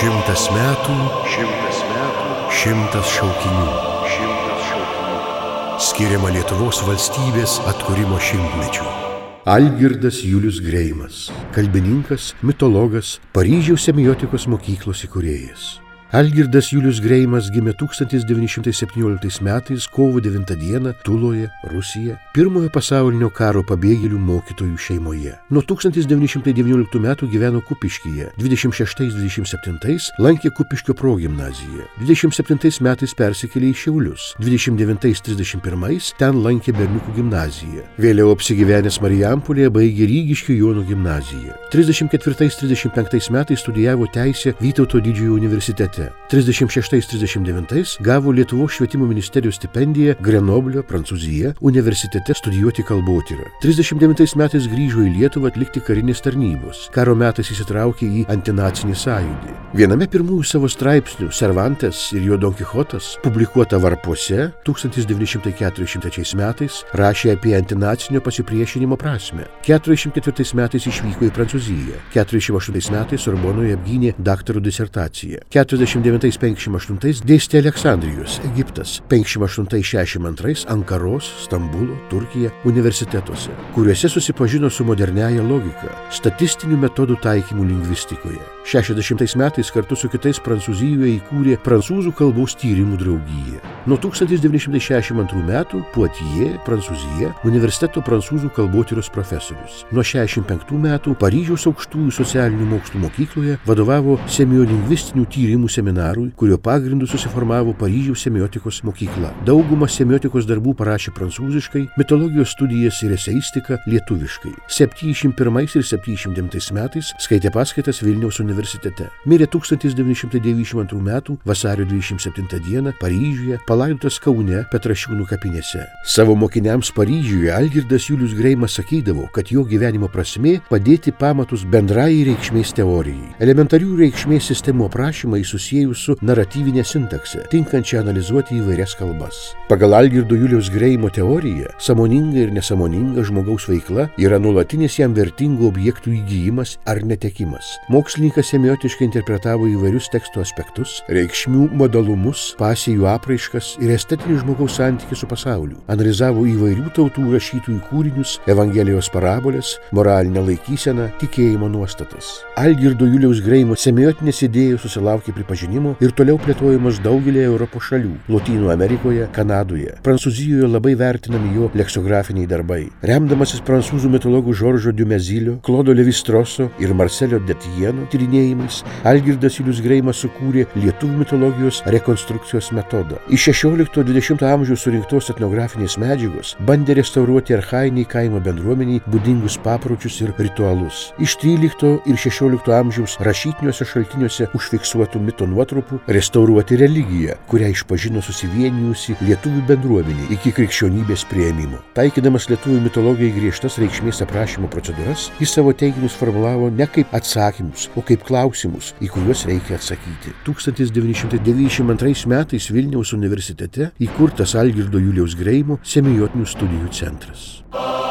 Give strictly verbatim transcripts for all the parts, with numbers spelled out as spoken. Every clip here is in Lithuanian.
Šimtas metų, šimtas metų, šimtas šaukinių, šimtas šaukinių. Skiriama Lietuvos valstybės atkūrimo šimtmečiu. Algirdas Julius Greimas, kalbininkas, mitologas, Paryžiaus semiotikos mokyklos įkūrėjas. Algirdas Julius Greimas gimė tūkstantis devyni šimtai septynioliktais metais kovo devintą dieną Tuloje, Rusija, pirmojo pasaulinio karo pabėgėlių mokytojų šeimoje. Nuo tūkstantis devyni šimtai devynioliktų metų gyveno Kupiškyje, dvidešimt šeštais dvidešimt septintais lankė Kupiškio progimnaziją, dvidešimt septintais metais persikėlė į Šiaulius, dvidešimt devintais trisdešimt pirmais ten lankė berniukų gimnaziją. Vėliau apsigyvenęs Marijampolėje baigė Rygiškių Jono gimnaziją. trisdešimt ketvirtais trisdešimt penktais metais studijavo teisę Vytauto didžiojo universitete. trisdešimt šeštais trisdešimt devintais gavo Lietuvos švietimo ministerijos stipendiją Grenoblio, Prancūzija, universitete studijuoti kalbotyrą. trisdešimt devintais metais grįžo į Lietuvą atlikti karinės tarnybos. Karo metais įsitraukė į antinacinį sąjūdį. Viename pirmųjų savo straipsnių Cervantes ir jo Don Kichotas, publikuota Varpuose tūkstantis devyni šimtai keturiasdešimt trečiais metais, rašė apie antinacinio pasipriešinimo prasmę. keturiasdešimt ketvirtais metais išvyko į Prancūziją. keturiasdešimt aštuntais metais Sorbonoje apgynė daktaro disertaciją. keturiasdešimt devintais penkiasdešimt aštuntais dėstė Aleksandrijos, Egiptas, penkiasdešimt aštuntais šešiasdešimt antrais Ankaros, Stambulo, Turkija universitetuose, kuriuose susipažino su moderniaja logika, statistinių metodų taikymų lingvistikoje. šešiasdešimtais metais kartu su kitais Prancūzijoje įkūrė Prancūzų kalbos tyrimų draugiją. Nuo tūkstantis devyni šimtai šešiasdešimt antrų metų Poitiers, Prancūzija, universiteto prancūzų kalbotyros profesorius. Nuo šešiasdešimt penktų metų Paryžiaus aukštųjų socialinių mokslų mokykloje vadovavo semiolingvistinių tyrimų seminarui, kurio pagrindu susiformavo Paryžiaus semiotikos mokykla. Daugumą semiotikos darbų parašė prancūziškai, mitologijos studijas ir eseistiką lietuviškai. septyniasdešimt pirmais ir septyniasdešimt devintais metais skaitė paskaitas Vilniaus universitete. Mirė tūkstantis devyni šimtai devyniasdešimt antrų metų vasario dvidešimt septintą dieną Paryžiuje, palaidotas Kaune Petrašiūnų kapinėse. Savo mokiniams Paryžiuje Algirdas Julius Greimas sakydavo, kad jo gyvenimo prasmė padėti pamatus bendrai reikšmės teorijai. Elementarių reikšmės sistemų aprašymai susijęs su naratyvinė sintakse, tinkančia analizuoti įvairias kalbas. Pagal Algirdo Juliaus Greimo teoriją, sąmoninga ir nesąmoninga žmogaus veikla yra nuolatinis jam vertingų objektų įgijimas ar netekimas. Mokslininkas semiotiškai interpretavo įvairius teksto aspektus, reikšmių modalumus, pasijų apraiškas ir estetinį žmogaus santykį su pasauliu. Analizavo įvairių tautų rašytojų kūrinius, evangelijos parabolės, moralinę laikyseną, tikėjimo nuostatas. Algirdo Juliaus Greimo semiotinės idėjos susilaukė pripažinimo ir toliau plėtojamas daugelėje Europos šalių – Lotynų Amerikoje, Kanadoje. Prancūzijoje labai vertinami jo leksografiniai darbai. Remdamasis prancūzų mitologų Žoržo Diumezilio, Klodo Levi-Stroso ir Marcelio Detieno tyrinėjimais, Algirdas Julius Greimas sukūrė lietuvių mitologijos rekonstrukcijos metodą. Iš šešiolikto dvidešimto amžiaus surinktos etnografinės medžiagos bandė restauruoti archainiai kaimo bendruomeniai būdingus papročius ir ritualus. Iš trylikto ir šešiolikto amžiaus rašytiniuose šaltiniuose užfiksuotų mito nuotrupų restauruoti religiją, kurią išpažino susivienijusi lietuvių bendruomenė iki krikščionybės priėmimo. Taikydamas lietuvių mitologijai griežtas reikšmės aprašymo procedūras, jis savo teiginius formulavo ne kaip atsakymus, o kaip klausimus, į kuriuos reikia atsakyti. tūkstantis devyni šimtai devyniasdešimt antrais metais Vilniaus universitete įkurtas Algirdo Juliaus Greimo semiotinių studijų centras.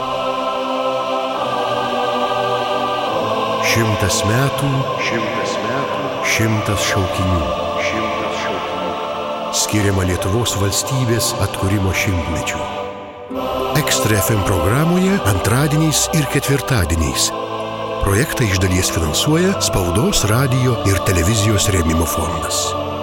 Šimtas metų, šimtas metų, šimtas šaukinių, šimtas šaukinių. Skiriama Lietuvos valstybės atkūrimo šimtmečiu. Ekstra F M programoje antradieniais ir ketvirtadieniais. Projektą iš dalies finansuoja Spaudos, radijo ir televizijos rėmimo fondas.